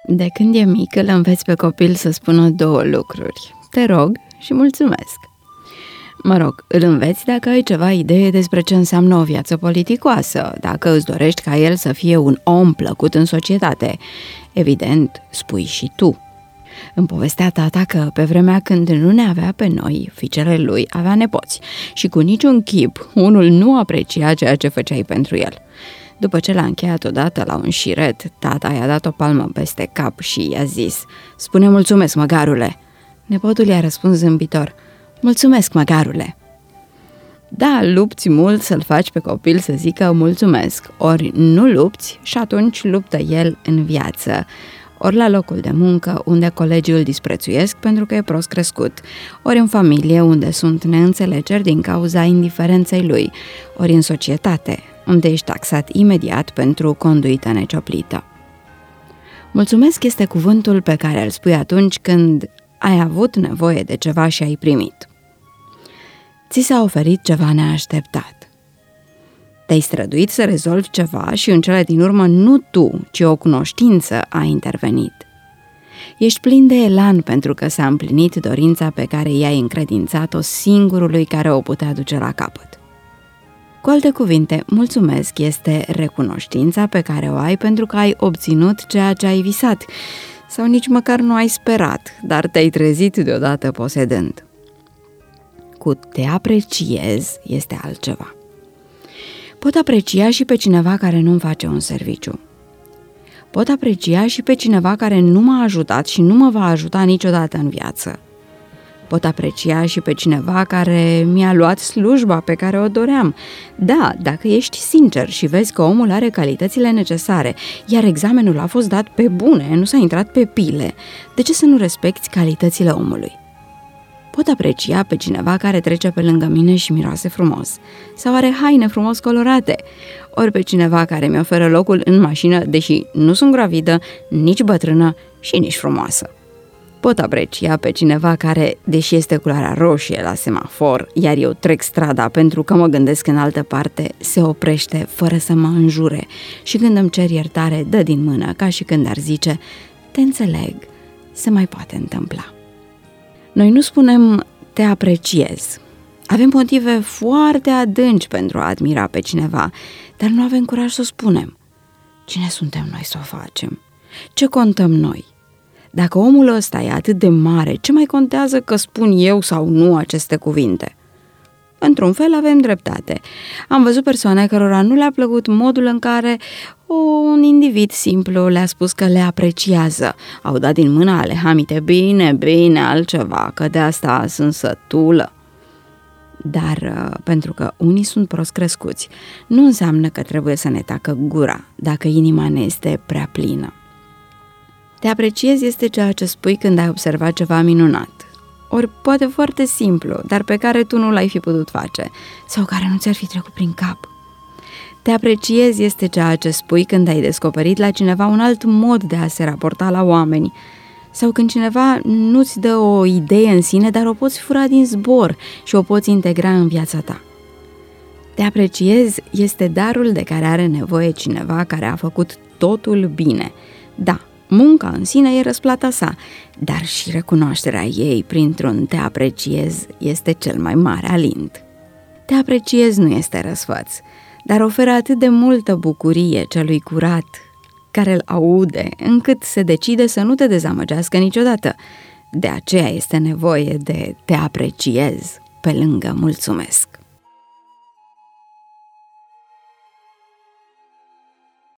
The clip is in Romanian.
De când e mic, îl înveți pe copil să spună două lucruri: te rog și mulțumesc. Mă rog, îl înveți dacă ai ceva idee despre ce înseamnă o viață politicoasă, dacă îți dorești ca el să fie un om plăcut în societate. Evident, spui și tu. Îmi povestea tata că pe vremea când nu ne avea pe noi, fiicele lui avea nepoți și cu niciun chip unul nu aprecia ceea ce făceai pentru el. După ce l-a încheiat odată la un șiret, tata i-a dat o palmă peste cap și i-a zis: spune mulțumesc, măgarule. Nepotul i-a răspuns zâmbitor: mulțumesc, măgarule. Da, lupți mult să-l faci pe copil să zică mulțumesc, ori nu lupți și atunci luptă el în viață. Ori la locul de muncă, unde colegii îl disprețuiesc pentru că e prost crescut, ori în familie, unde sunt neînțelegeri din cauza indiferenței lui, ori în societate, unde ești taxat imediat pentru conduită necioplită. Mulțumesc este cuvântul pe care îl spui atunci când ai avut nevoie de ceva și ai primit. Ți s-a oferit ceva neașteptat. Te-ai străduit să rezolvi ceva și în cele din urmă nu tu, ci o cunoștință a intervenit. Ești plin de elan pentru că s-a împlinit dorința pe care i-ai încredințat-o singurului care o putea duce la capăt. Cu alte cuvinte, mulțumesc este recunoștința pe care o ai pentru că ai obținut ceea ce ai visat sau nici măcar nu ai sperat, dar te-ai trezit deodată posedând. Cu te apreciez este altceva. Pot aprecia și pe cineva care nu-mi face un serviciu. Pot aprecia și pe cineva care nu m-a ajutat și nu mă va ajuta niciodată în viață. Pot aprecia și pe cineva care mi-a luat slujba pe care o doream. Da, dacă ești sincer și vezi că omul are calitățile necesare, iar examenul a fost dat pe bune, nu s-a intrat pe pile, de ce să nu respecti calitățile omului? Pot aprecia pe cineva care trece pe lângă mine și miroase frumos, sau are haine frumos colorate, ori pe cineva care mi oferă locul în mașină, deși nu sunt gravidă, nici bătrână și nici frumoasă. Pot aprecia pe cineva care, deși este culoarea roșie la semafor, iar eu trec strada pentru că mă gândesc în altă parte, se oprește fără să mă înjure și când îmi cer iertare, dă din mână, ca și când ar zice: te înțeleg, se mai poate întâmpla. Noi nu spunem te apreciez. Avem motive foarte adânci pentru a admira pe cineva, dar nu avem curaj să o spunem. Cine suntem noi să o facem? Ce contăm noi? Dacă omul ăsta e atât de mare, ce mai contează că spun eu sau nu aceste cuvinte? Într-un fel avem dreptate. Am văzut persoane cărora nu le-a plăcut modul în care un individ simplu le-a spus că le apreciază. Au dat din mâna alehamite: bine, altceva, că de asta sunt sătulă. Dar pentru că unii sunt prost crescuți, nu înseamnă că trebuie să ne tacă gura dacă inima ne este prea plină. Te apreciez este ceea ce spui când ai observat ceva minunat, ori poate foarte simplu, dar pe care tu nu l-ai fi putut face sau care nu ți-ar fi trecut prin cap. Te apreciez este ceea ce spui când ai descoperit la cineva un alt mod de a se raporta la oameni sau când cineva nu-ți dă o idee în sine, dar o poți fura din zbor și o poți integra în viața ta. Te apreciez este darul de care are nevoie cineva care a făcut totul bine. Da, munca în sine e răsplata sa, dar și recunoașterea ei printr-un te apreciez este cel mai mare alint. Te apreciez nu este răsfăț, dar oferă atât de multă bucurie celui curat care îl aude, încât se decide să nu te dezamăgească niciodată. De aceea este nevoie de te apreciez pe lângă mulțumesc.